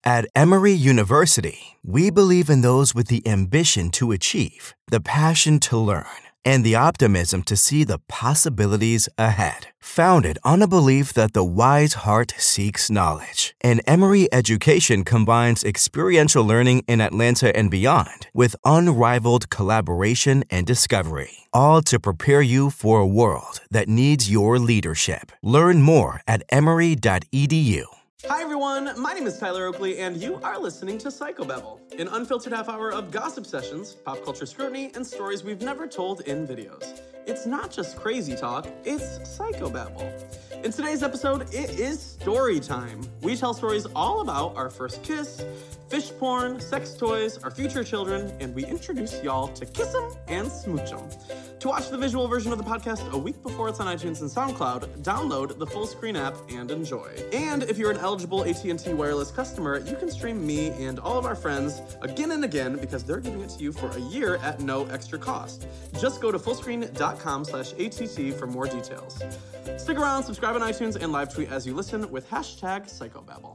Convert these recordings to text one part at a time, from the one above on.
At Emory University, we believe in those with the ambition to achieve, the passion to learn, and the optimism to see the possibilities ahead. Founded on a belief that the wise heart seeks knowledge, and Emory education combines experiential learning in Atlanta and beyond with unrivaled collaboration and discovery, all to prepare you for a world that needs your leadership. Learn more at emory.edu. Hi everyone, my name is Tyler Oakley, and you are listening to Psychobabble, an unfiltered half hour of gossip sessions, pop culture scrutiny, and stories we've never told in videos. It's not just crazy talk, it's Psychobabble. In today's episode, it is story time. We tell stories all about our first kiss, fish porn, sex toys, our future children, and we introduce y'all to Kiss 'em and Smooch 'em. To watch the visual version of the podcast a week before it's on iTunes and SoundCloud, download the full screen app and enjoy. And if you're an eligible AT&T wireless customer, you can stream me and all of our friends again and again because they're giving it to you for a year at no extra cost. Just go to fullscreen.com/ATT for more details. Stick around, subscribe on iTunes, and live tweet as you listen with #Psychobabble.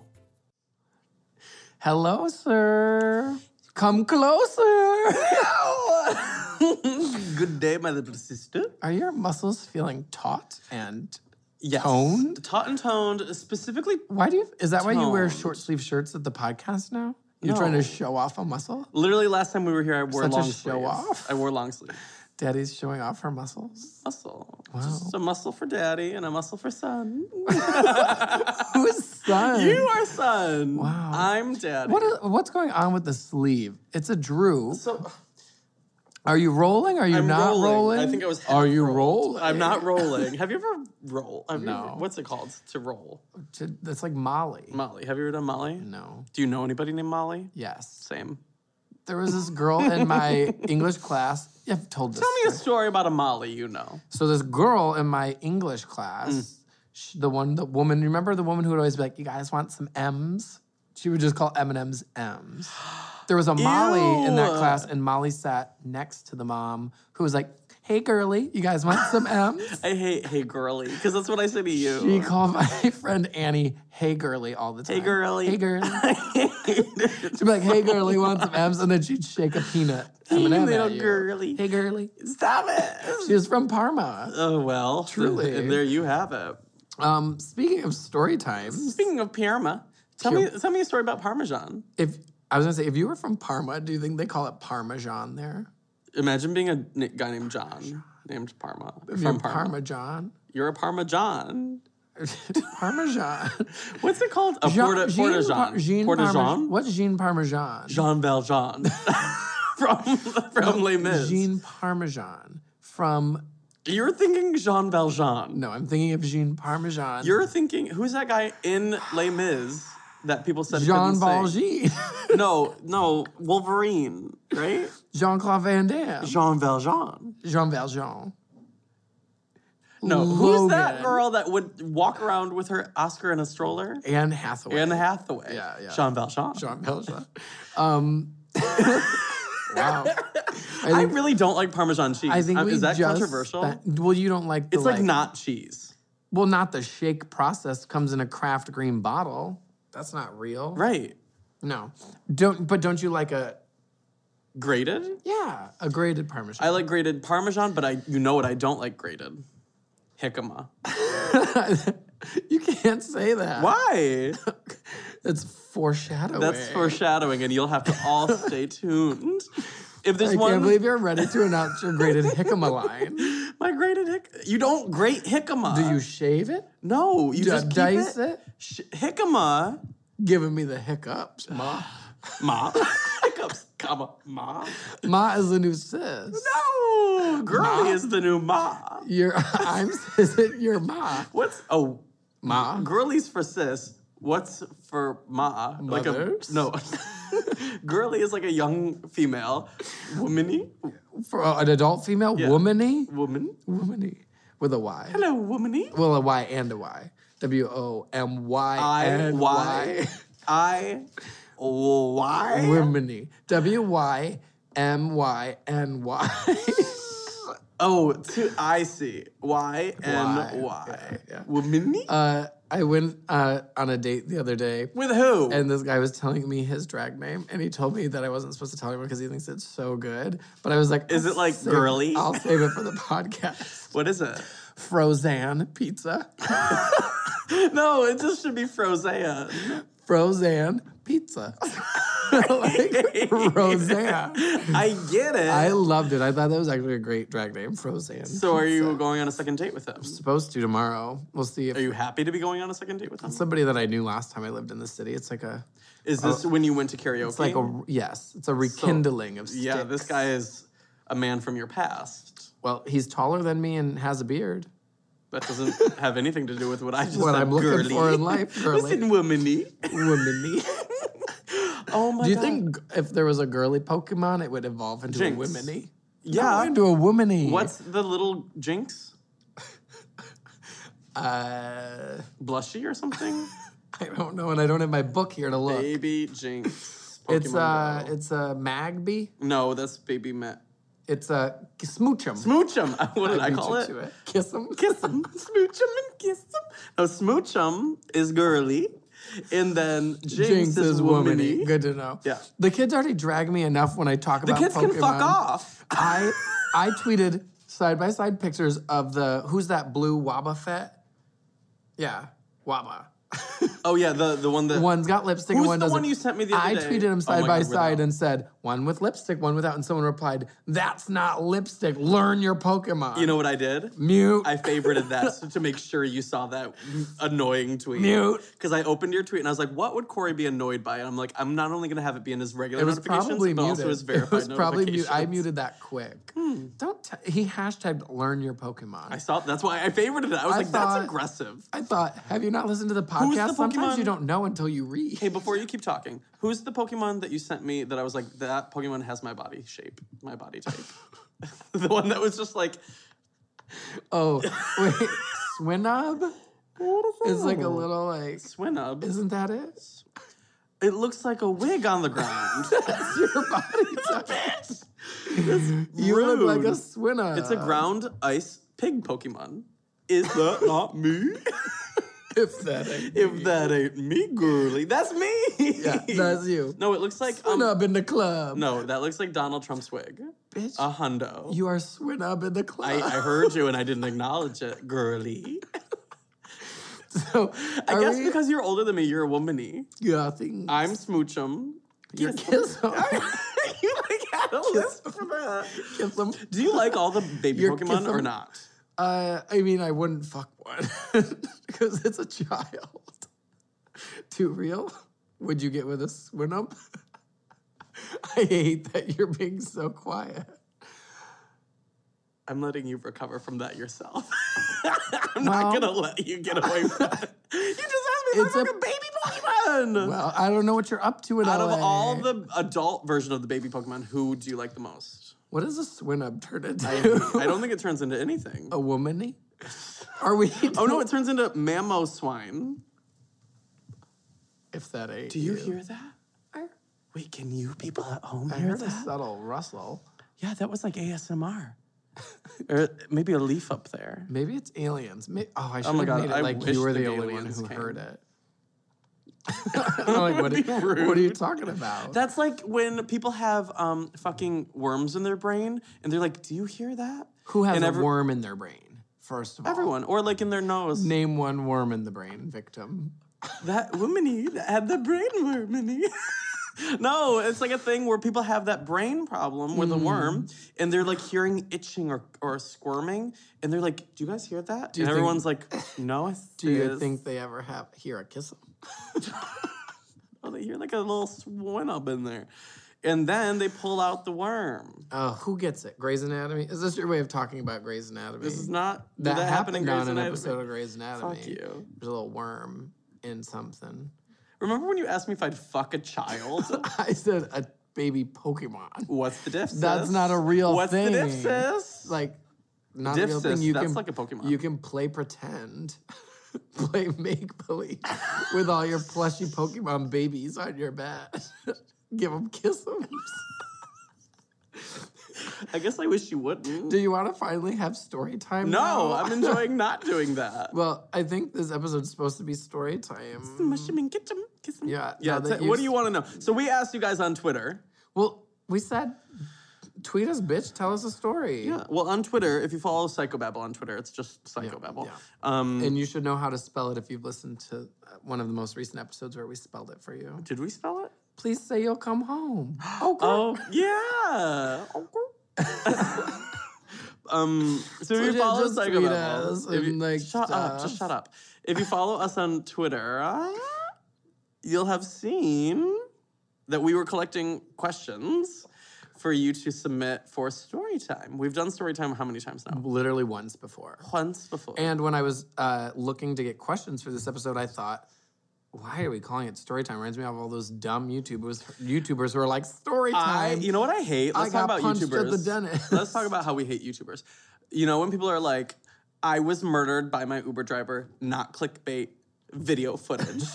Hello, sir. Come closer. Good day, my little sister. Are your muscles feeling taut and Yes. toned? Taut and toned, specifically. Why do you? Is that why you wear Toned. short sleeve shirts at the podcast now? You're No. trying to show off a muscle? Literally, last time we were here, I wore Such a long show sleeve. off. I wore long sleeve. Daddy's showing off her muscles. Muscle. Wow. Just a muscle for daddy and a muscle for son. Who's son? You are son. Wow. I'm daddy. What's going on with the sleeve? It's a Drew. So Are you rolling? Are you I'm not rolling? I think I was. Are you rolled. rolling? I'm not rolling. Have you ever rolled? No. What's it called to roll? That's like Molly. Molly. Have you ever done Molly? No. Do you know anybody named Molly? Yes. Same. There was this girl in my English class. I've told this. Tell me a story. story about a Molly you know. So this girl in my English class, the woman, remember the woman who would always be like, "You guys want some M's?" She would just call M&M's M's. There was a Molly in that Ew. class, and Molly sat next to the mom, who was like, "Hey, girly, you guys want some M's?" I hate hey girly because that's what I say to you. She called my friend Annie, "Hey, girly," all the time. Hey girly. Hey, girly. She'd be like, "Hey, girly, want some M's?" And then she'd shake a peanut Hey, M&M little at you. girly. Hey, girly. Stop it. She was from Parma. Oh well. Truly. And there you have it. Speaking of story times, Speaking of Parma, tell me a story about Parmesan. if you were from Parma, do you think they call it Parmesan there? Imagine being a guy named John, named Parma. If From you're Parma. Parmesan. You're a Parmesan. Parmesan. What's it called? A Portajean. What's Jean Parmesan? Jean Valjean. from Les Mis. Jean Parmesan. From, You're thinking Jean Valjean. no, I'm thinking of Jean Parmesan. You're thinking, who's that guy in Les Mis that people said Jean couldn't sing? Valjean. No, Wolverine, right? Jean-Claude Van Damme. Jean Valjean. Jean Valjean. No, who's that Logan. girl that would walk around with her Oscar in a stroller? Anne Hathaway. Anne Hathaway. Yeah. Jean Valjean. Jean Valjean. Wow. I really don't like Parmesan cheese. I think is that just controversial? well, you don't like the It's like not cheese. Well, not the shake process. Comes in a craft green bottle. That's not real. Right. No. Don't you like a Grated? a grated Parmesan? I like grated Parmesan, but you know what I don't like grated? Jicama. You can't say that. Why? It's foreshadowing. That's foreshadowing, and you'll have to all stay tuned. If there's I one, can't believe you're ready to announce your grated jicama line. my grated you don't grate jicama. Do you shave it? No, you just keep dice it? Jicama, Giving me the hiccups, Ma. ma. Hiccups, comma, ma. Ma is the new sis. No, girly is the new ma. I'm sis. You're Ma. Ma? Girly's for sis. What's for ma? Mothers? No. Girly is like a young female. Womany? For an adult female, Yeah. womany? Woman? Womany. With a Y. Hello, womany. Well, a Y and a Y. W-O-M-Y and I-Y. I-Y. Womany. W-Y-M-Y-N-Y. Oh, I see. Y-N-Y. Yeah. Womany? I I went on a date the other day. With who? And this guy was telling me his drag name, and he told me that I wasn't supposed to tell anyone because he thinks it's so good. But I was like, Is it like girly? I'll save it for the podcast. What is it? Frozen pizza. No, it just should be Frozen. Frozen pizza. Like Roseanne. I get it. I loved it. I thought that was actually a great drag name, Frozen. So are you going on a second date with him? Supposed to tomorrow. We'll see if Are you happy to be going on a second date with him? somebody that I knew last time I lived in the city. It's like a Is this when you went to karaoke? it's like a yes, it's a rekindling of sticks. Yeah, this guy is a man from your past. Well, he's taller than me and has a beard. That doesn't have anything to do with what I just What said. I'm looking girly. for in life, girly. Listen, womany. Womany. Oh my god. Do you think if there was a girly Pokemon, it would evolve into Jinx. a womany? Yeah. No, into a womany. What's the little Jinx? I Blushy or something? don't know, and I don't have my book here to look. Baby Jinx. It's Pokemon Go. it's a Magby. No, that's Baby Matt. It's a Smoochum. Smoochum. What did I beat call you it? to Kiss him. Kiss him. Smooch him and kiss him. No, Smoochum is girly. And then Jinx is womany. Good to know. Yeah. The kids already drag me enough when I talk The about kids Pokemon. can fuck off. I tweeted side-by-side pictures of who's that blue Wobbuffet? Yeah, Wabba. Oh yeah, the one that One's got lipstick and Who's one the doesn't. one you sent me the other I day? tweeted them Oh side my by God, side without. and said, one with lipstick, one without. And someone replied, that's not lipstick. Learn your Pokemon. You know what I did? Mute. I favorited that so to make sure you saw that annoying tweet. Mute. Because I opened your tweet and I was like, what would Corey be annoyed by? And I'm like, I'm not only going to have it be in his regular It was notifications, probably but muted. also his It verified was probably notifications. muted. I muted that quick. He hashtagged learn your Pokemon. I saw. That's why I favorited it. I was I like, thought- that's aggressive. I thought, have you not listened to the the podcast? Sometimes Pokemon- you don't know until you read. Hey, before you keep talking, who's the Pokemon that you sent me that I was like, that Pokemon has my body shape, my body type? The one that was just like, Oh, wait. Swinub? what is It's like a little like, Swinub. isn't that it? It looks like a wig on the ground. That's your body type. You look like a rude. Swinub. It's a ground ice pig Pokemon. Is that not me? If that ain't If that ain't me, girly, that's me. Yeah, that's you. No, it looks like Swinub in the club. no, that looks like Donald Trump's wig. Bitch, A hundo. you are Swinub in the club. I heard you and I didn't acknowledge it, girly. So, I guess because you're older than me, you're a womany. yeah, I think I'm Smoochum. you're kiss him. You like had a list for that. Kiss him. Do you like all the baby You're Pokemon or kissing- not? I mean, I wouldn't fuck one because it's a child. Too real? Would you get with a Swinub? I hate that you're being so quiet. I'm letting you recover from that yourself. I'm Well- not gonna let you get away from it. You just asked me It's for a- a baby Pokemon. Well, I don't know what you're up to in Out of LA. all the adult version of the baby Pokemon, who do you like the most? What does a Swinub turn into? I don't think it turns into anything. A womany? Are we? Oh no, it turns into Mammo Swine. If that ain't. Do you hear that? Wait, can you people at home I hear heard a that? subtle rustle. Yeah, that was like ASMR. Or maybe a leaf up there. Maybe it's aliens. I should my have God, made it I like wish you were the the only one aliens who came. heard it. I'm like, would be rude. what are you talking about? That's like when people have fucking worms in their brain and they're like, do you hear that? Who has and a worm in their brain? First of all, Everyone. Or like in their nose. Name one worm in the brain, victim. That womany that had the brain wormany. No, it's like a thing where people have that brain problem with a worm and they're like hearing itching or squirming and they're like, do you guys hear that? you And think- everyone's like, no, Do you think they ever hear a kiss 'em? Oh, they hear like a little Swinub in there. And then they pull out the worm. Who gets it? Grey's Anatomy? Is this your way of talking about Grey's Anatomy? This is not that happen in happened Grey's on an Anatomy. episode of Grey's Anatomy. Fuck you. There's a little worm in something. Remember when you asked me if I'd fuck a child? I said a baby Pokemon. What's the diff, sis? That's not a real What's thing. the diff, sis? Like, not Diff a real sis, thing. You that's can like a Pokemon. You can play pretend, play make believe with all your plushy Pokemon babies on your bed. Give them kisses. I guess I wish you wouldn't. Do you want to finally have story time? No, now? I'm enjoying not doing that. Well, I think this episode's supposed to be story time. Yeah. Yeah. now that What do you want to know? So we asked you guys on Twitter. Well, we said, tweet us, bitch. Tell us a story. Yeah. Well, on Twitter, if you follow Psychobabble on Twitter, it's just Psychobabble. Yeah. And you should know how to spell it if you've listened to one of the most recent episodes where we spelled it for you. Did we spell it? Please say you'll come home. Oh, girl. Oh, yeah. So if you follow just tweet Psychobabble, us and, like, shut up, just stuff. shut up. If you follow us on Twitter, you'll have seen that we were collecting questions for you to submit for story time. We've done story time how many times now? Literally once before. Once before. And when I was looking to get questions for this episode, I thought, why are we calling it story time? Reminds me of all those dumb YouTubers who are like, story time. You know what I hate? Let's talk about YouTubers. At the dentist. Let's talk about how we hate YouTubers. You know, when people are like, I was murdered by my Uber driver, not clickbait video footage.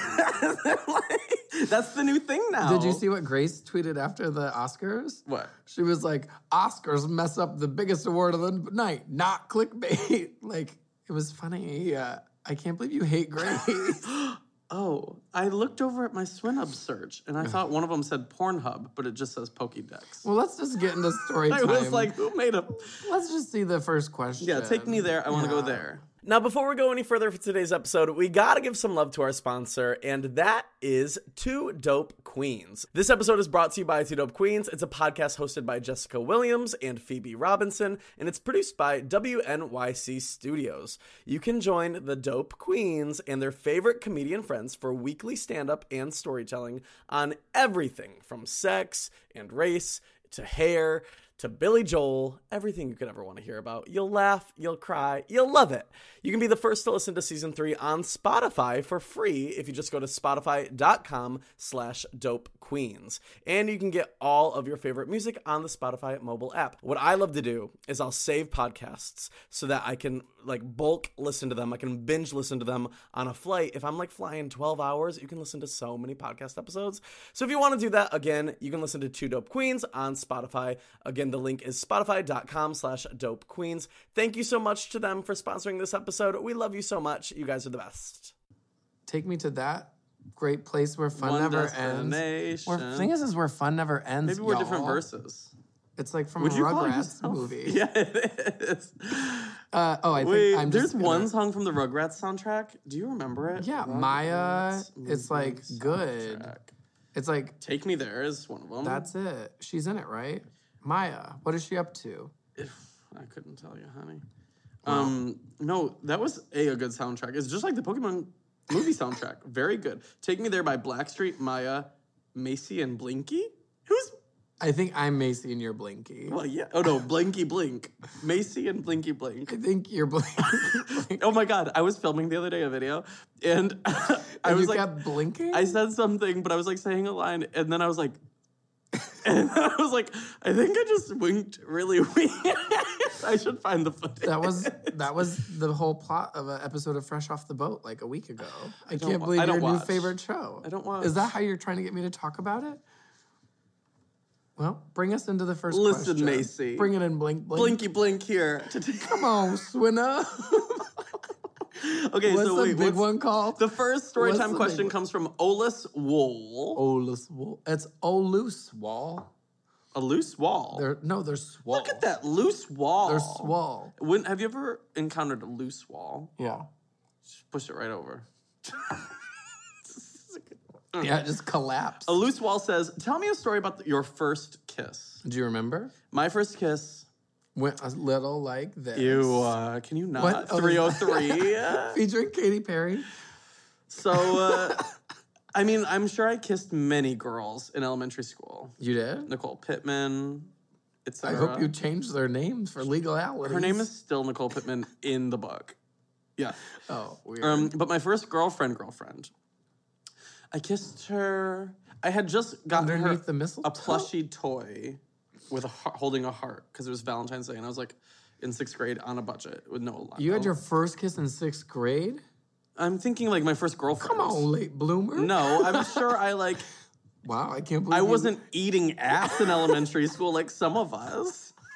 That's the new thing now. Did you see what Grace tweeted after the Oscars? What? She was like, Oscars mess up the biggest award of the night, not clickbait. Like, it was funny. I can't believe you hate Grace. Oh, I looked over at my Swinub search, and I thought one of them said Pornhub, but it just says Pokédex. Well, let's just get into story time. I was like, who made a... Let's just see the first question. Yeah, take me there. I want to go there. Now, before we go any further for today's episode, we gotta give some love to our sponsor, and that is Two Dope Queens. This episode is brought to you by Two Dope Queens. It's a podcast hosted by Jessica Williams and Phoebe Robinson, and it's produced by WNYC Studios. You can join the Dope Queens and their favorite comedian friends for weekly stand-up and storytelling on everything from sex and race to hair to Billy Joel, everything you could ever want to hear about. You'll laugh, you'll cry, you'll love it. You can be the first to listen to season 3 on Spotify for free if you just go to spotify.com/dopequeens. And you can get all of your favorite music on the Spotify mobile app. What I love to do is I'll save podcasts so that I can bulk listen to them. I can binge listen to them on a flight. If I'm flying 12 hours, you can listen to so many podcast episodes. So if you want to do that, again, you can listen to Two Dope Queens on Spotify. Again, the link is spotify.com/dopequeens. Thank you so much to them for sponsoring this episode. We love you so much. You guys are the best. Take me to that great place where fun never ends. The thing is where fun never ends. Maybe we're different verses. It's like from a Rugrats movie. Yeah, it is. There's one song from the Rugrats soundtrack. Do you remember it? Yeah, Rugrats Maya. It's good. soundtrack. It's Take Me There is one of them. That's it. She's in it, right? Maya. What is she up to? I couldn't tell you, honey. No, that was a good soundtrack. It's just like the Pokemon movie soundtrack. Very good. Take Me There by Blackstreet, Maya, Macy, and Blinky. I think I'm Macy and you're Blinky. Well, yeah. Oh, no, Blinky Blink. Macy and Blinky Blink. I think you're Blinky. Oh, my God. I was filming the other day a video, and I was kept blinking? I said something, but I was saying a line, and then I was like, I think I just winked really weird. I should find the footage. That was the whole plot of an episode of Fresh Off the Boat a week ago. I can't believe your new favorite show. I don't watch. Is that how you're trying to get me to talk about it? Well, bring us into the first Listen, question. Macy. Bring it in, Blink. Blinky Blink here. Come on, Swinna. Okay, what's so the big one called? The first storytime question comes from Olus Wool. Olus Wool. It's Olus Wall. A loose wall? They're swole. Look at that loose wall. They're swole. Have you ever encountered a loose wall? Yeah. Just push it right over. Yeah, it just collapsed. A loose wall says, tell me a story about your first kiss. Do you remember? My first kiss went a little like this. Can you not? What? 303. Featuring Katy Perry. So, I'm sure I kissed many girls in elementary school. You did? Nicole Pittman, etc. I hope you changed their names for legalities. Her name is still Nicole Pittman in the book. Yeah. Oh, weird. But my first girlfriend, I kissed her. I had just gotten Underneath her the mistletoe? a plushie toy with holding a heart because it was Valentine's Day, and I was in 6th grade on a budget with no allowance. You had your first kiss in 6th grade? I'm thinking my first girlfriend. Come on, late bloomer. No, I'm sure Wow, I can't believe I wasn't eating ass in elementary school like some of us.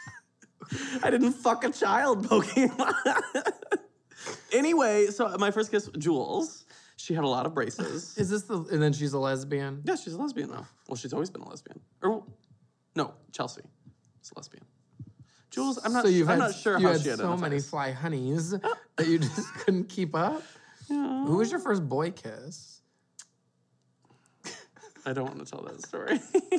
I didn't fuck a child, Pokemon. Anyway, so my first kiss, Jules. She had a lot of braces. Is this and then she's a lesbian? Yeah, she's a lesbian now. Well, she's always been a lesbian. Or, no, Chelsea is a lesbian. Jules, I'm not sure how she had so many fly honeys that you just couldn't keep up. Yeah. Who was your first boy kiss? I don't want to tell that story.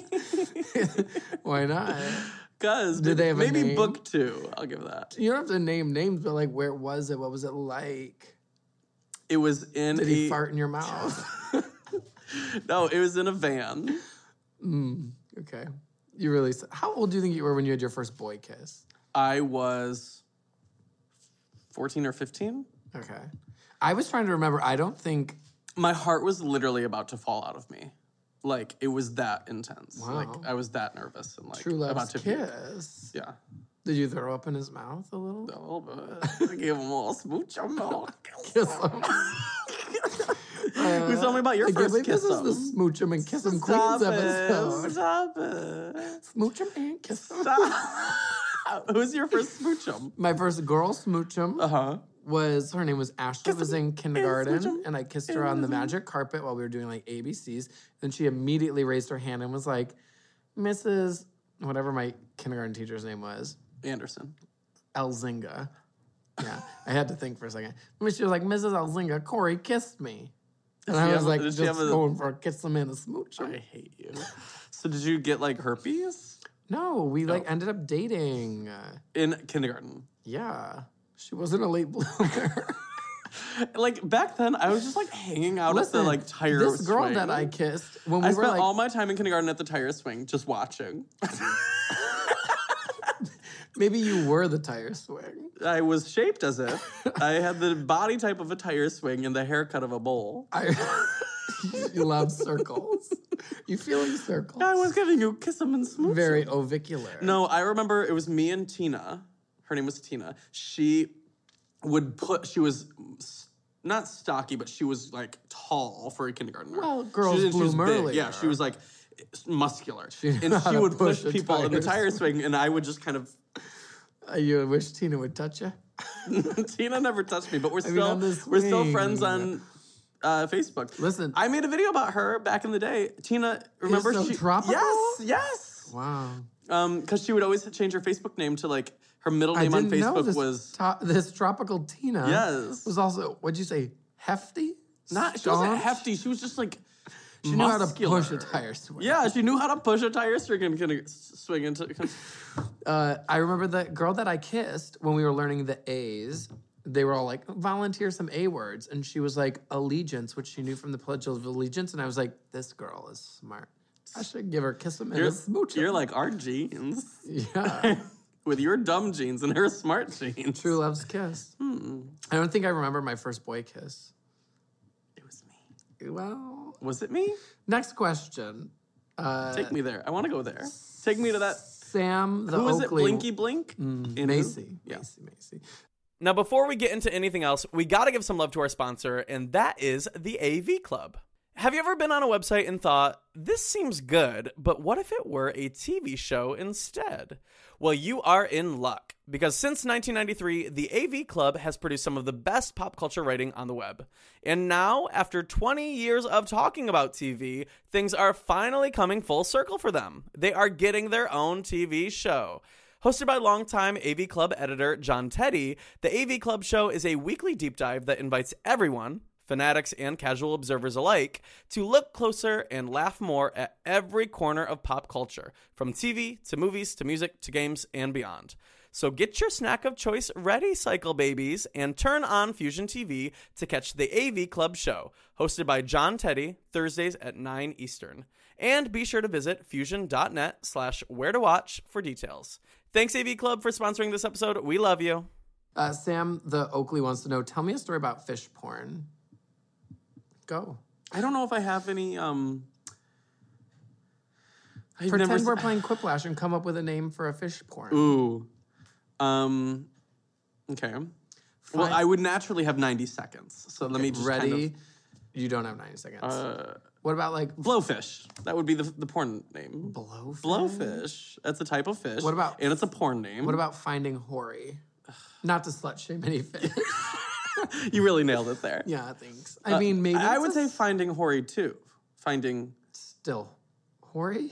Why not? Because did they have a maybe name? book 2. I'll give that. You don't have to name names, but like, where was it? What was it like? It was in. Did he fart in your mouth? No, it was in a van. Okay. You really. How old do you think you were when you had your first boy kiss? I was 14 or 15. Okay. I was trying to remember. I don't think my heart was literally about to fall out of me. Like, it was that intense. Wow. Like, I was that nervous and like true love's about to kiss. Yeah. Did you throw up in his mouth a little? A little bit. I gave him a little smooch on the kiss him. Tell me about your first kiss. This is the smooch him and kiss him Queens episode. Stop it. Smooch him and kiss him. Who's your first smooch him? My first girl smooch him. Her name was Ashley, was in kindergarten, and I kissed her on the magic carpet while we were doing like ABCs. Then she immediately raised her hand and was like, Mrs. whatever my kindergarten teacher's name was. Anderson. Elzinga. Yeah, I had to think for a second. She was like, Mrs. Elzinga, Corey kissed me. And I was like, just going for a kiss him and a smooch. I hate you. So did you get like herpes? No, we like ended up dating. In kindergarten? Yeah. She wasn't a late bloomer. Like, back then, I was just, like, hanging out at the, like, tire swing. This girl that I kissed, when we I were, spent all my time in kindergarten at the tire swing, just watching. Maybe you were the tire swing. I was shaped as it. I had the body type of a tire swing and the haircut of a bowl. You love circles. You feeling circles. I was giving you kiss 'em and smooch 'em. Very ovicular. No, I remember it was me and Tina. Her name was Tina. She was not stocky, but she was like tall for a kindergartner. Well, girls bloom earlier. Yeah, she was like muscular. And she would push people in the tire swing, and I would just kind of... You wish Tina would touch you? Tina never touched me, but we're still friends on Facebook. Listen. I made a video about her back in the day. Tina, remember she... Tropical? Yes! Wow. Because she would always change her Facebook name to like... Her middle name on Facebook was... this tropical Tina was also, what'd you say, hefty? She wasn't hefty. She was just like She knew how to push a tire swing. Yeah, she knew how to push a tire swing and swing into... I remember the girl that I kissed when we were learning the A's. They were all like, volunteer some A words. And she was like, allegiance, which she knew from the Pledge of Allegiance. And I was like, this girl is smart. I should give her a kiss and a smooch. You're like our genes. Yeah. With your dumb genes and her smart genes. True love's kiss. I don't think I remember my first boy kiss. It was me. Well. Was it me? Next question. Take me there. I want to go there. Take me to that. Sam the Who is Oakley. it? Blinky Blink? Macy. Yeah. Macy. Now, before we get into anything else, we got to give some love to our sponsor, and that is the AV Club. Have you ever been on a website and thought, this seems good, but what if it were a TV show instead? Well, you are in luck, because since 1993, the AV Club has produced some of the best pop culture writing on the web. And now, after 20 years of talking about TV, things are finally coming full circle for them. They are getting their own TV show. Hosted by longtime AV Club editor John Teddy, the AV Club show is a weekly deep dive that invites everyone, fanatics and casual observers alike, to look closer and laugh more at every corner of pop culture, from TV to movies to music to games and beyond. So get your snack of choice ready, Cycle Babies, and turn on Fusion TV to catch the AV Club show, hosted by John Teddy, Thursdays at 9 Eastern. And be sure to visit fusion.net/where-to-watch for details. Thanks, AV Club, for sponsoring this episode. We love you. Sam the Oakley wants to know, tell me a story about fish porn. Go. I don't know if I have any, Pretend we're playing Quiplash and come up with a name for a fish porn. Ooh. Okay. Fine. Well, I would naturally have 90 seconds. So let me just Ready? You don't have 90 seconds. What about like Blowfish. That would be the porn name. blowfish? Blowfish. That's a type of fish. What about- And it's a porn name. What about finding hoary? Not to slut shame any fish. You really nailed it there. Yeah, thanks. I mean, maybe I it's would a say finding hoary too. Finding. still hoary.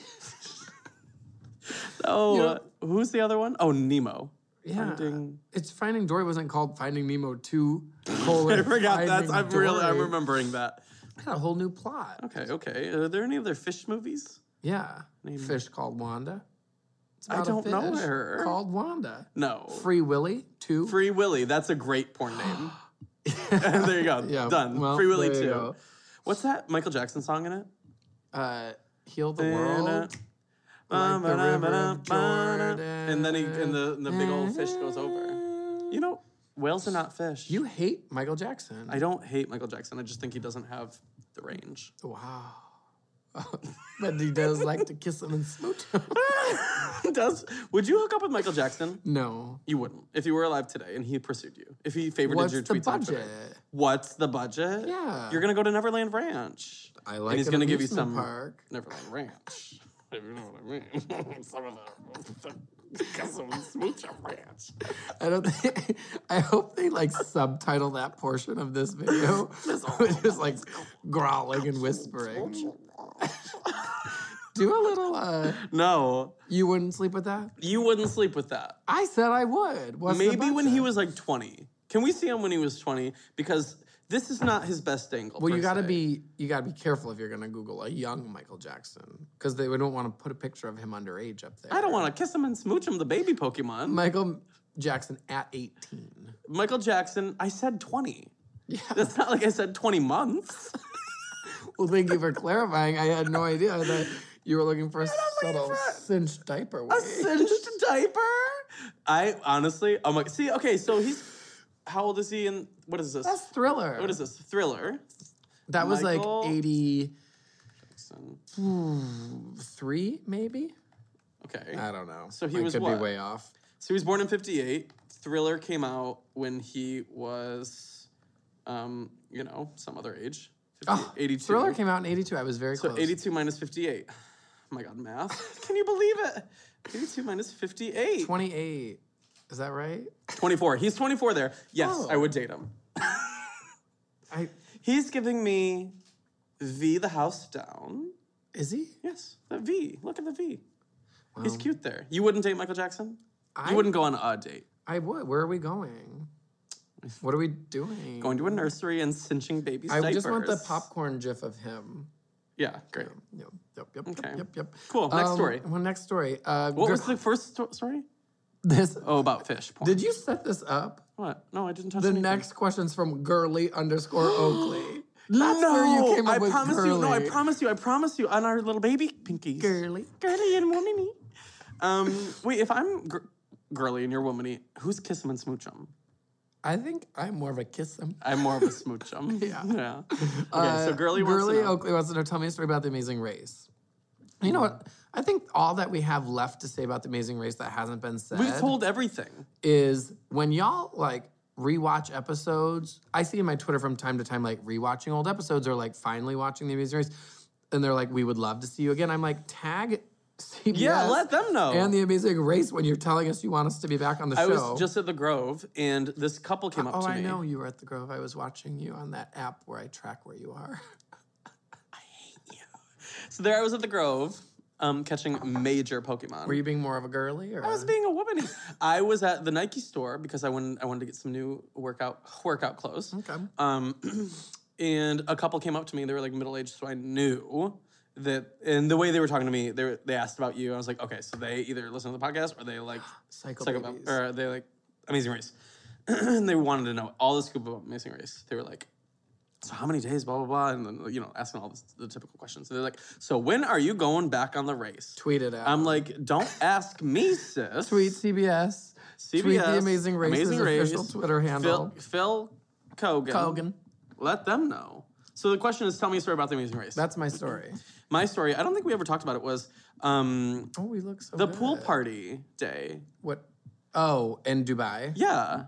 Oh, You know- who's the other one? Oh, Nemo. Yeah, Finding. it's Finding Dory wasn't called Finding Nemo 2. I forgot that. I'm Dory. remembering that. Got a whole new plot. Okay. Are there any other fish movies? Yeah, fish called Wanda. It's I about a don't know fish her. Called Wanda. No. Free Willy 2. Free Willy. That's a great porn name. There you go. Yeah, Done. well, Free Willy there you 2. go. What's that Michael Jackson song in it? Heal the world. Like the river of Jordan. And then the big old fish goes over. You know, whales are not fish. You hate Michael Jackson. I don't hate Michael Jackson. I just think he doesn't have the range. Wow. But he does like to kiss him and smooch him. Does? Would you hook up with Michael Jackson? No. You wouldn't. If you were alive today and he pursued you. If he favorited What's your the tweets on Twitter. budget? What's the budget? Yeah. You're going to go to Neverland Ranch. I like And he's an going to give you amusement some park. Neverland Ranch. If you know what I mean. Some of the smooch ranch. I don't think, I hope they like subtitle that portion of this video. Just like growling and whispering. Do a little No, you wouldn't sleep with that? you wouldn't sleep with that. I said I would. What's the Maybe when he budget? was like 20. Can we see him when he was 20? Because this is not his best angle. Well, per you gotta se. be careful if you're gonna Google a young Michael Jackson. Because they don't want to put a picture of him underage up there. I don't want to kiss him and smooch him, the baby Pokemon. Michael Jackson at 18. Michael Jackson, I said 20. Yeah. That's not like I said 20 months. Well, thank you for clarifying. I had no idea that you were looking for a subtle for a- cinched diaper. A wig. cinched diaper? I honestly, I'm like, see, okay, so he's, how old is he? And what is this? That's Thriller. What is this? Thriller. That was Michael like 83, Jackson. maybe? Okay. I don't know. So he I was could what? be way off. So he was born in 58. Thriller came out when he was, some other age. 82. Thriller came out in 82. I was very So close. 82 minus 58. Oh my God, math. Can you believe it? 82 minus 58. 28. Is that right? 24. He's 24 there. Yes, Oh. I would date him. I He's giving me V the house down. Is he? Yes, the V. Look at the V. Well, He's cute there. You wouldn't date Michael Jackson? I You wouldn't go on a date. I would. Where are we going? What are we doing? Going to a nursery and cinching babies' I diapers. just want the popcorn gif of him. Yeah, great. Yep. Okay. Yep. Cool, next story. Well, next story. What was the first story? this? Oh, about fish. Porn. Did you set this up? What? No, I didn't touch The anything. next question's from Girly_Oakley. That's where you came up with promise Girly. you. No, I promise you. On our little baby pinkies. Girly. Girly and womany. Wait, if I'm girly and you're womany, who's kiss 'em and smooch 'em? I think I'm more of a kiss him. I'm more of a smooch 'em. Yeah. Okay, so Girly wants to know. Oakley wants to know, tell me a story about The Amazing Race. You know what? I think all that we have left to say about The Amazing Race that hasn't been said We've told everything. is when y'all like rewatch episodes. I see in my Twitter from time to time like rewatching old episodes or like finally watching The Amazing Race, and they're like, "We would love to see you again." I'm like, tag CBS. Yeah, let them know. And The Amazing Race when you're telling us you want us to be back on the I show. was just at the Grove, and this couple came up to me. I know you were at the Grove. I was watching you on that app where I track where you are. So there I was at the Grove, catching major Pokemon. Were you being more of a girly or? I was being a woman. I was at the Nike store because I wanted to get some new workout clothes. Okay. And a couple came up to me. They were like middle-aged, so I knew that. And the way they were talking to me, they asked about you. I was like, okay, so they either listen to the podcast or they like Psycho Psycho- babies. or they like Amazing Race. And they wanted to know all the scoop about Amazing Race. They were like, so how many days, blah, blah, blah. And then, asking all the typical questions. So they're like, so when are you going back on the race? Tweet it out. I'm like, don't ask me, sis. Tweet CBS. Tweet The Amazing Race's official Twitter handle. Phil Kogan. Kogan. Let them know. So the question is, tell me a story about The Amazing Race. That's my story. My story, I don't think we ever talked about it, was Oh, we look so the good. pool party day. What? Oh, in Dubai. Yeah.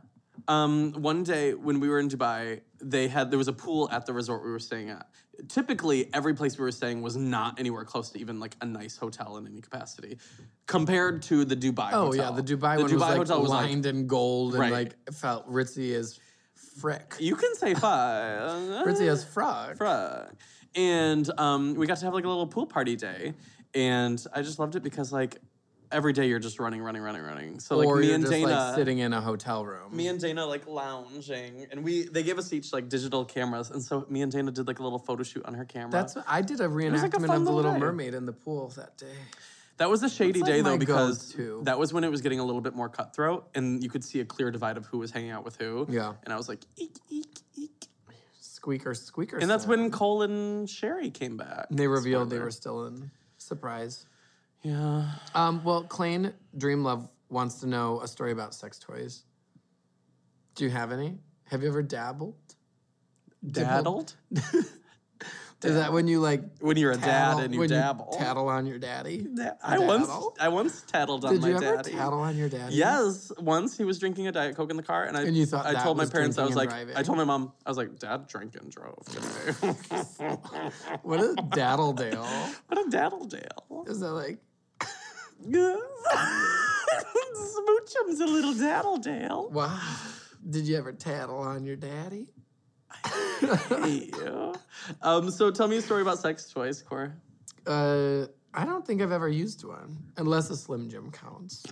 One day when we were in Dubai, there was a pool at the resort we were staying at. Typically, every place we were staying was not anywhere close to even like a nice hotel in any capacity, compared to the Dubai Oh hotel. yeah, the Dubai one was like hotel was like, lined in gold and Right. like it felt ritzy as frick. you can say Ritzy as frog. And we got to have like a little pool party day, and I just loved it because like every day you're just running. So like Or me you're and just Dana, like sitting in a hotel room. me and Dana like lounging, and they gave us each like digital cameras, and so me and Dana did like a little photo shoot on her camera. That's what I did a was like a reenactment fun of the little Little day. Mermaid in the pool that day. That was a shady That's like day my though because go-to. that was when it was getting a little bit more cutthroat, and you could see a clear divide of who was hanging out with who. Yeah. And I was like, eek, eek, eek. Squeaker. And that's when Cole and Sherry came back. they revealed they Spoiler. were still in. Surprise. Yeah. Well, Clayne Dreamlove wants to know a story about sex toys. Do you have any? Have you ever dabbled? Daddled? Is that when you like When you're a dad and you when dabble. tattle on your daddy? I once tattled on Did my you ever daddy. tattle on your daddy? Yes, once he was drinking a Diet Coke in the car, and And you thought I that told my was parents, I was drinking like, and I driving? told my mom, I was like, Dad drank and drove today. What is daddledale? What a daddledale. Is that like Smoochum's a little daddledale. wow? Did you ever tattle on your daddy? Hey, you. So tell me a story about sex toys, Cora. I don't think I've ever used one, unless a Slim Jim counts.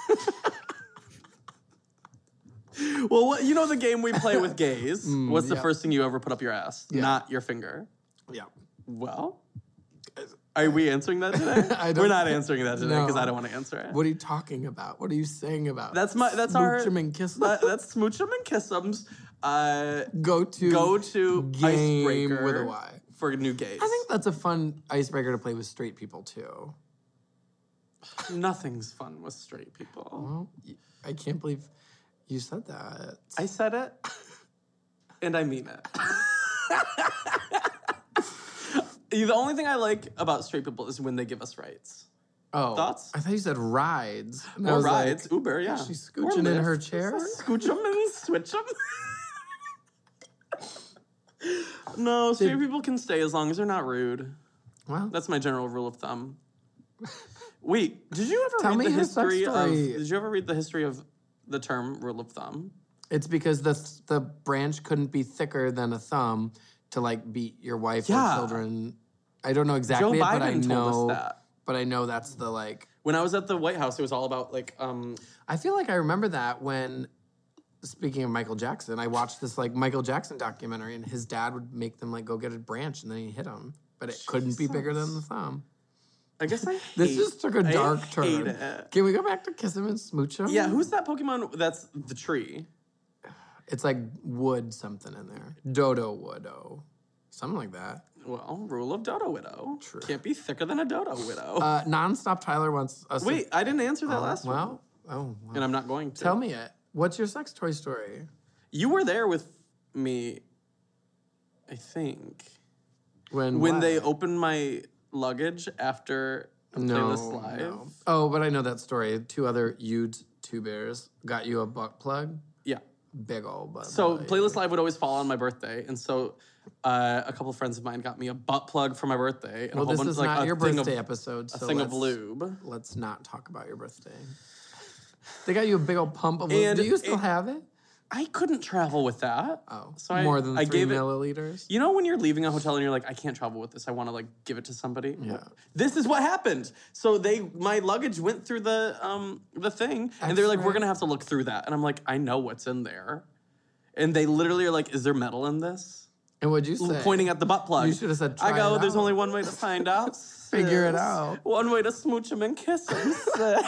Well, you know the game we play with gays? What's the yeah. first thing you ever put up your ass? Yeah. Not your finger. Yeah. Well, are we answering that today? I don't We're not think- answering that today No. because I don't want to answer it. What are you talking about? What are you saying about? That's Smooch our 'em and kiss 'em? That's Smoochum and Kiss'ems. Go to game icebreaker with a Y. for new gays. I think that's a fun icebreaker to play with straight people too. Nothing's fun with straight people. Well, I can't believe you said that. I said it, and I mean it. The only thing I like about straight people is when they give us rights. Oh, Thoughts? I thought you said rides. And I Or was like, rides, Uber, yeah. she's Or scooching in Lyft. her chair. Scooch them and switch them. No, straight people can stay as long as they're not rude. Well, That's my general rule of thumb. Wait, did you ever Tell read me the your sex history of? story. Did you ever read the history of the term rule of thumb? it's because the branch couldn't be thicker than a thumb to like beat your wife Yeah. or children. I don't know exactly, Joe it, but I Biden know. told us that. But I know that's the like. When I was at the White House, it was all about like I feel like I remember that when. Speaking of Michael Jackson, I watched this like Michael Jackson documentary, and his dad would make them like go get a branch, and then he'd hit him, but it couldn't be bigger than the thumb. I guess I This hate- just took a I dark hate turn. it. Can we go back to kiss him and smooch him? Yeah, who's that Pokemon? That's the tree. It's like wood something in there. Dodo Woodo. Something like that. Well, rule of Dodo Widow. Can't be thicker than a Dodo Widow. Nonstop Tyler wants us Wait, I didn't answer that last one. well, oh, well. And I'm not going to. Tell me it. What's your sex toy story? You were there with me, I think. When When what? they opened my luggage after a playlist live. No. Oh, but I know that story. Two other YouTubers got you a butt plug. Yeah. Big old butt So plug. playlist live would always fall on my birthday, and so a couple of friends of mine got me a butt plug for my birthday. And Well, a whole this bunch, is like, not a your thing birthday of, episode, a so thing of let's- lube. Let's not talk about your birthday. They got you a big old pump of lube. And Do you still it- have it? I couldn't travel with that. Oh, so more than 3 gave it. milliliters? You know when you're leaving a hotel and you're like, I can't travel with this. I want to like give it to somebody. Yeah. This is what happened. So my luggage went through the thing, and they're like, we're right. gonna have to look through that. And I'm like, I know what's in there. And they literally are like, is there metal in this? And what'd you say? Pointing at the butt plug. You should have said, I "Try go, it there's out." only one way to find out. Figure it sis. out. One way to smooch him and kiss him. sis."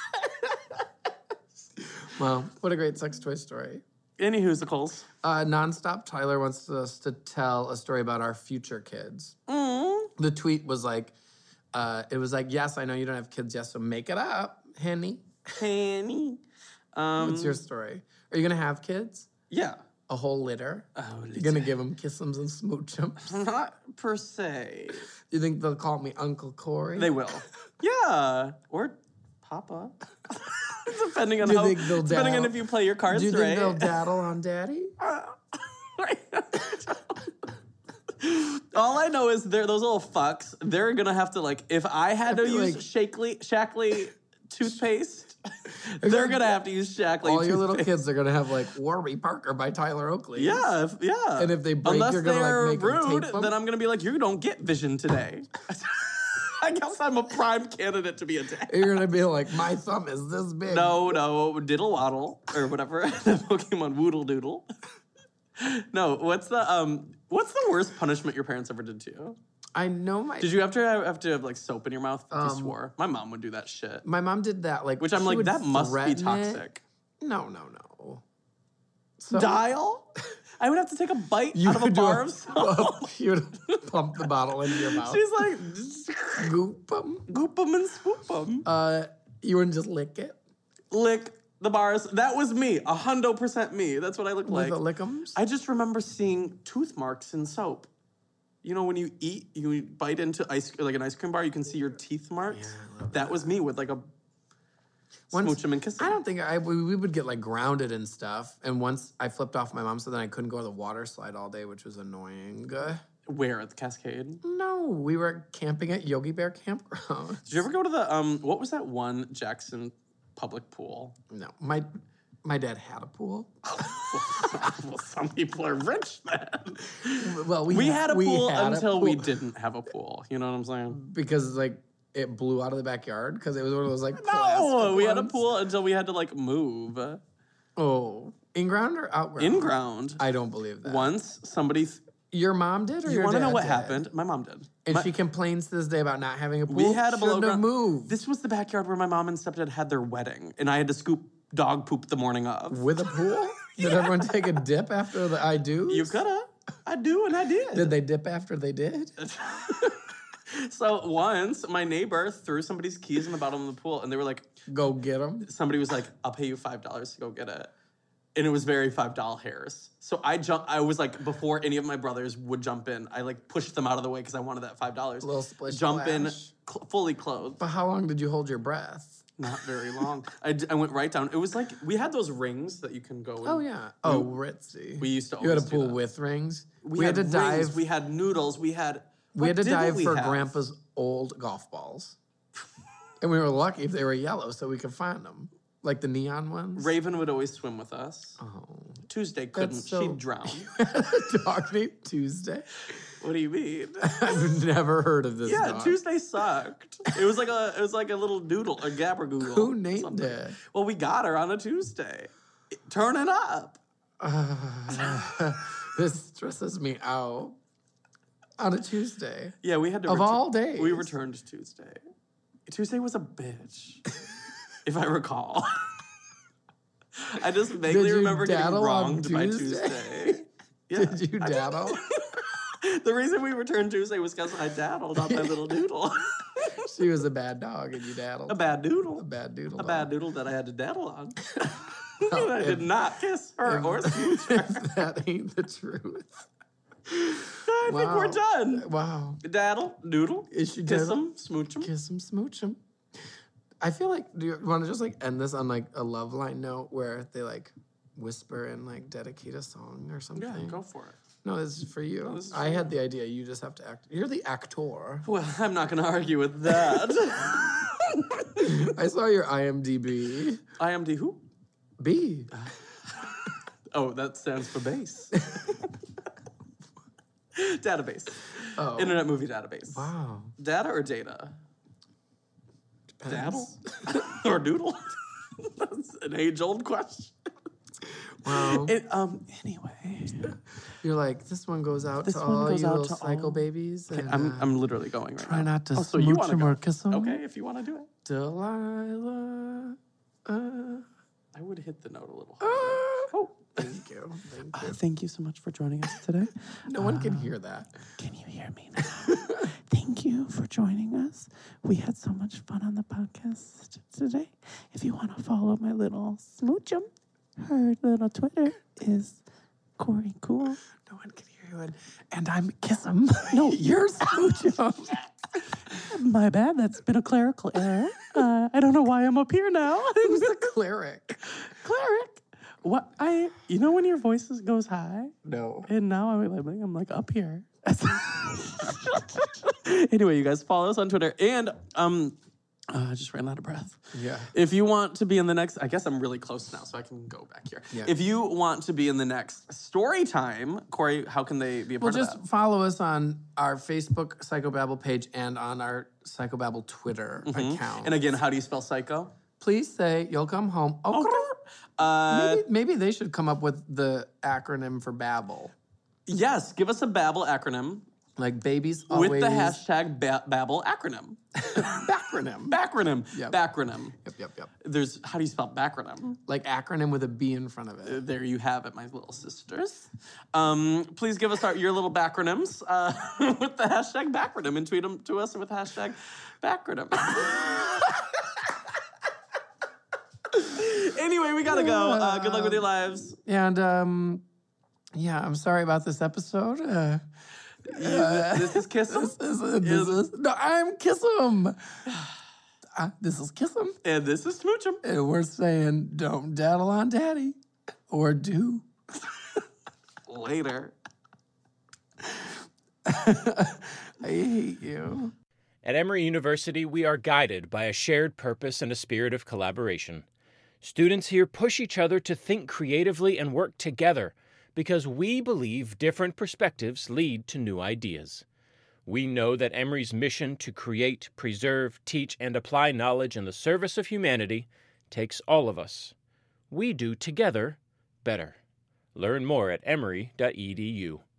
Well, what a great sex toy story. Any whoosicles. Nonstop Tyler wants us to tell a story about our future kids. The tweet was like, it was like, yes, I know you don't have kids yet, so make it up, Henny. Penny. What's your story? Are you gonna have kids? Yeah. A whole litter? Oh, You're gonna give them kiss-ems and smooch-ems? Not per se. You think they'll call me Uncle Corey? They will. Yeah. Or Papa. Depending on Do you how, think they'll depending on daddle? if you play your cards Do you think right. they'll daddle on daddy? All I know is those little fucks, they're gonna have to like, if I had to feel use like- Shackley toothpaste, they're gonna have to use Shackley All your little toothpaste. kids are gonna have like Warby Parker by Tyler Oakley. Yeah, yeah. And if they break, unless you're gonna, like, they're make them rude, tape them? then I'm gonna be like, you don't get vision today. I guess I'm a prime candidate to be a dad. You're gonna be like, my thumb is this big. No, Diddle Waddle or whatever the Pokemon Woodle Doodle. No, what's the worst punishment your parents ever did to you? I know my. Did you have to have like soap in your mouth if you swore? My mom would do that shit. My mom did that. Like, Which I'm she like, would that must be threaten it. toxic. No. So, Dial? I would have to take a bite out of a would do bar of soap. You would pump the bottle into your mouth. She's like, Goop them. goop 'em and swoop 'em. You wouldn't just lick it Lick the bars. That was me. 100% me. That's what I look like. with the lickums. I just remember seeing tooth marks in soap. You know, when you eat, you bite into like an ice cream bar, you can see your teeth marks. Yeah, I love that was me with like a smooch 'em and kiss 'em. I don't think we would get like grounded and stuff. And once I flipped off my mom, so then I couldn't go to the water slide all day, which was annoying. Where at the Cascade? No, we were camping at Yogi Bear Campground. Did you ever go to the what was that one Jackson public pool? No, my dad had a pool. Well, some people are rich then. Well, We had a pool had a until we pool didn't have a pool. You know what I'm saying? because like it blew out of the backyard because it was one of those like No, plastic we had a ones. pool until we had to like move. Oh, in ground or out ground? In ground. I don't believe that. Once somebody. Your mom did, or You your want to dad know what did? happened? My mom did. And My- she complains to this day about not having a pool. We had a below Shouldn't have ground. moved This was the backyard where my mom and stepdad had their wedding, and I had to scoop dog poop the morning of. with a pool. Did everyone take a dip after the I do? You coulda. I do, and I did. Did they dip after they did? So once my neighbor threw somebody's keys in the bottom of the pool, and they were like, Go get them. somebody was like, "I'll pay you $5 to go get it," and it was very $5 hairs. So I was like, before any of my brothers would jump in, I like pushed them out of the way because I wanted that $5. Little splish Jump in, splash. fully clothed. But how long did you hold your breath? Not very long. I went right down. It was like we had those rings that you can go in. Oh yeah. Oh, ritzy. We used to You had a always do pool that. with rings. We had to rings, dive. We had noodles. We had. We had to dive for have? Grandpa's old golf balls, and we were lucky if they were yellow, so we could find them, like the neon ones. Raven would always swim with us. Oh, Tuesday couldn't. so- She'd drown. a dog named Tuesday. What do you mean? I've never heard of this. Yeah, dog. Tuesday sucked. It was like a little doodle, a gabbergoodle. Who named something. it? Well, we got her on a Tuesday. Turn it up. This stresses me out. On a Tuesday. Yeah, we had to. Of all days. we returned Tuesday. Tuesday was a bitch, if I recall. I just vaguely you remember getting daddle on wronged by Tuesday? Tuesday. Yeah. Did you daddle? The reason we returned Tuesday was because I daddled on my little doodle. She was a bad dog and you daddled. A bad doodle. A bad doodle. A bad doodle that I had to daddle on. Well, And I did not kiss her or smooch her. If that ain't the truth. I think we're done. Wow. Daddle, doodle, Is she kiss daddle? them, smooch them. Kiss him, smooch him. I feel like, do you want to just like end this on like a love line note where they like whisper and like dedicate a song or something? Yeah, go for it. No, this is for you. this is I had the idea. You just have to act. You're the actor. Well, I'm not going to argue with that. I saw your IMDb. IMD who? B. Oh, that stands for base. Database. Oh. Internet Movie Database. Wow. Data or data? Depends. Daddle? Or doodle? That's an age-old question. Wow. Anyway. You're like, this one goes out This to one all goes you out little to psycho all- babies. Okay, And, I'm literally going right try now. not to Oh, so you smooch wanna 'em go. or kiss 'em. Okay, if you want to do it. Delilah. I would hit the note a little harder. Oh. Thank you. Thank you. Thank you so much for joining us today. No one can hear that. Can you hear me now? Thank you for joining us. We had so much fun on the podcast today. If you want to follow my little smoochum, her little Twitter is Corey Cool. No one can hear you, and I'm kiss him. No, you're smooch him. My bad. That's been a clerical error. I don't know why I'm up here now. Who's the cleric? Cleric. What you know when your voice goes high? No. And now I'm like up here. Anyway, you guys follow us on Twitter. And I just ran out of breath. Yeah. If you want to be in the next, I guess I'm really close now, so I can go back here. Yeah. If you want to be in the next story time, Corey, how can they be a part Well, of just that? follow us on our Facebook Psychobabble page and on our Psychobabble Twitter account. And again, how do you spell psycho? Please say you'll come home. Maybe they should come up with the acronym for Babble. Yes, give us a Babble acronym Like babies always... with the hashtag Babble acronym. Backronym. Backronym. Yep. Backronym. Yep. How do you spell backronym? Like acronym with a B in front of it. There you have it, my little sisters. Please give us your little backronyms with the hashtag backronym and tweet them to us with hashtag backronym. Anyway, we gotta go. Good luck with your lives. And, I'm sorry about this episode. This is Kiss 'em. No, I'm Kiss 'em. This is Kiss 'em. And this is Smooch 'em. And we're saying, don't daddle on daddy. Or do. Later. I hate you. At Emory University, we are guided by a shared purpose and a spirit of collaboration. Students here push each other to think creatively and work together because we believe different perspectives lead to new ideas. We know that Emory's mission to create, preserve, teach, and apply knowledge in the service of humanity takes all of us. We do together better. Learn more at emory.edu.